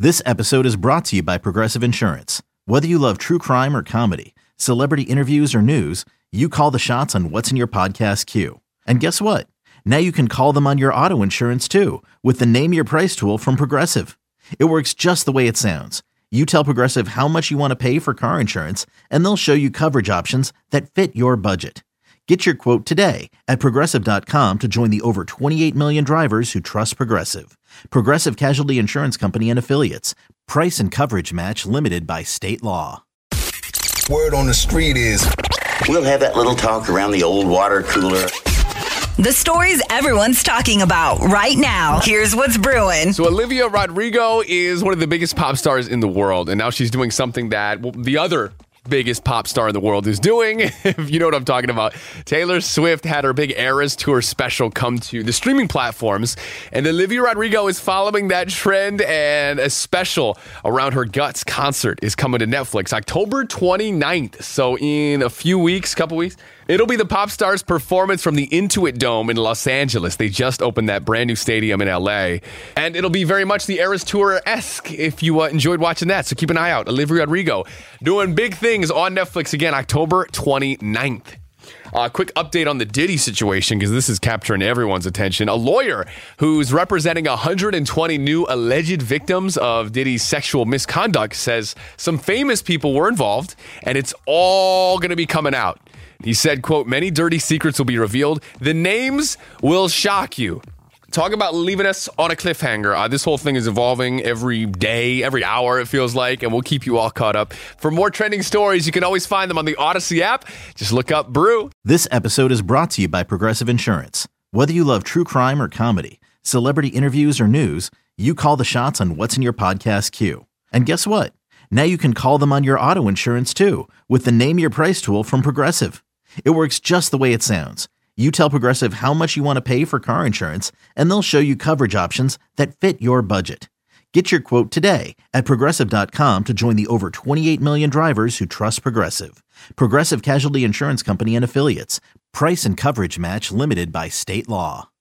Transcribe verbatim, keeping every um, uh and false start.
This episode is brought to you by Progressive Insurance. Whether you love true crime or comedy, celebrity interviews or news, you call the shots on what's in your podcast queue. And guess what? Now you can call them on your auto insurance too with the Name Your Price tool from Progressive. It works just the way it sounds. You tell Progressive how much you want to pay for car insurance, and they'll show you coverage options that fit your budget. Get your quote today at Progressive dot com to join the over twenty-eight million drivers who trust Progressive. Progressive Casualty Insurance Company and Affiliates. Price and coverage match limited by state law. Word on the street is we'll have that little talk around the old water cooler. The stories everyone's talking about right now. Here's what's brewing. So Olivia Rodrigo is one of the biggest pop stars in the world, and now she's doing something that well, the other biggest pop star in the world is doing. If you know what I'm talking about. Taylor Swift had her big Eras Tour special come to the streaming platforms, and Olivia Rodrigo is following that trend, and a special around her Guts concert is coming to Netflix October twenty-ninth. So in a few weeks, couple weeks, it'll be the pop star's performance from the Intuit Dome in Los Angeles. They just opened that brand new stadium in L A. And it'll be very much the Eras Tour-esque if you uh, enjoyed watching that. So keep an eye out. Olivia Rodrigo doing big things on Netflix again, October twenty-ninth. A uh, quick update on the Diddy situation, because this is capturing everyone's attention. A lawyer who's representing one hundred twenty new alleged victims of Diddy's sexual misconduct says some famous people were involved, and it's all going to be coming out. He said, quote, many dirty secrets will be revealed. The names will shock you. Talk about leaving us on a cliffhanger. Uh, this whole thing is evolving every day, every hour, it feels like, and we'll keep you all caught up. For more trending stories, you can always find them on the Odyssey app. Just look up Brew. This episode is brought to you by Progressive Insurance. Whether you love true crime or comedy, celebrity interviews or news, you call the shots on what's in your podcast queue. And guess what? Now you can call them on your auto insurance too with the Name Your Price tool from Progressive. It works just the way it sounds. You tell Progressive how much you want to pay for car insurance, and they'll show you coverage options that fit your budget. Get your quote today at Progressive dot com to join the over twenty-eight million drivers who trust Progressive. Progressive Casualty Insurance Company and Affiliates. Price and coverage match limited by state law.